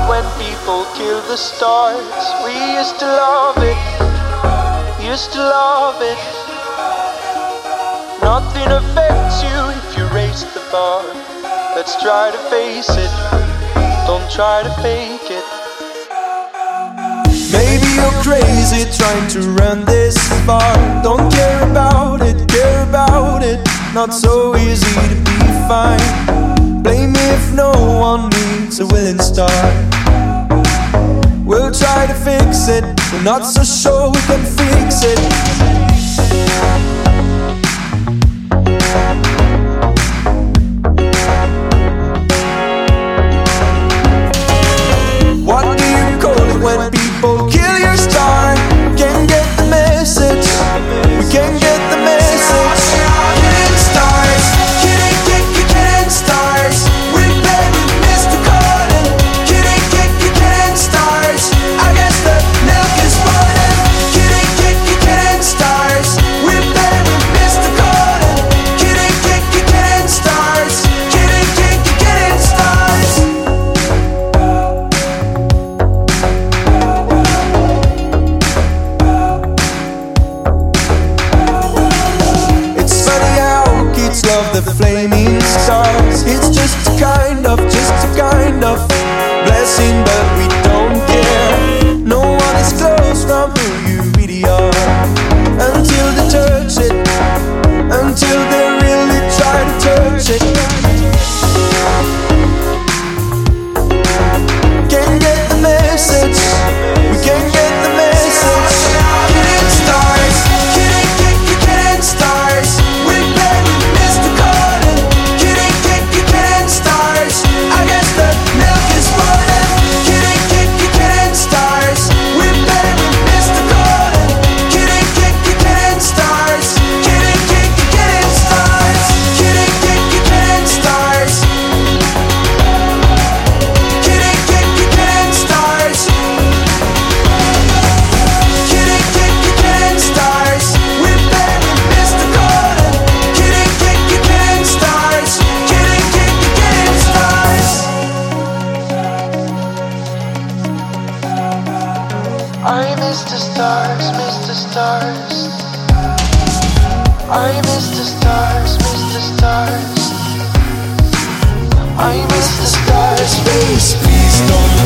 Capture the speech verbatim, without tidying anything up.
when people kill the stars. We used to love it, used to love it. Nothing affects you if you raise the bar. Let's try to face it, don't try to fake it. Maybe you're crazy trying to run this far. Don't care about it, care about it. Not so easy to be fine. Blame me if no one needs a willing star. We'll try to fix it, we're not so sure we can fix it. What do you call it when people kill your star? Can't get the message, we can't get the message. Killing stars, killing, killing, killing stars. We play with Mister Cotton. Killing, killing, killing stars. I guess the milk is running. Killing, killing, killing stars. We play with Mister Cotton. Killing, killing, killing stars. Killing, killing, killing stars. It's funny how kids love the flaming stars. It's just a kind of, just a kind of blessing, but we don't care. No one is close from who you really are until they touch it, until they really try to touch it. Can't get the message, we can't get the message. Killing stars, killing, killing, killing stars. We play with Mister Cotton. Killing, killing, killing stars. I guess the milk is running. Killing, killing, killing stars. We play with Mister Cotton. Killing, killing, killing stars. Killing, killing, killing stars. Killing, killing, killing stars. Killing, killing, killing stars. Killing, killing, killing stars. We play with Mister Cotton. Killing, killing, killing stars. Killing, killing, killing stars. I miss the stars, miss the stars. I miss the stars, miss the stars. I miss the stars. Space, please don't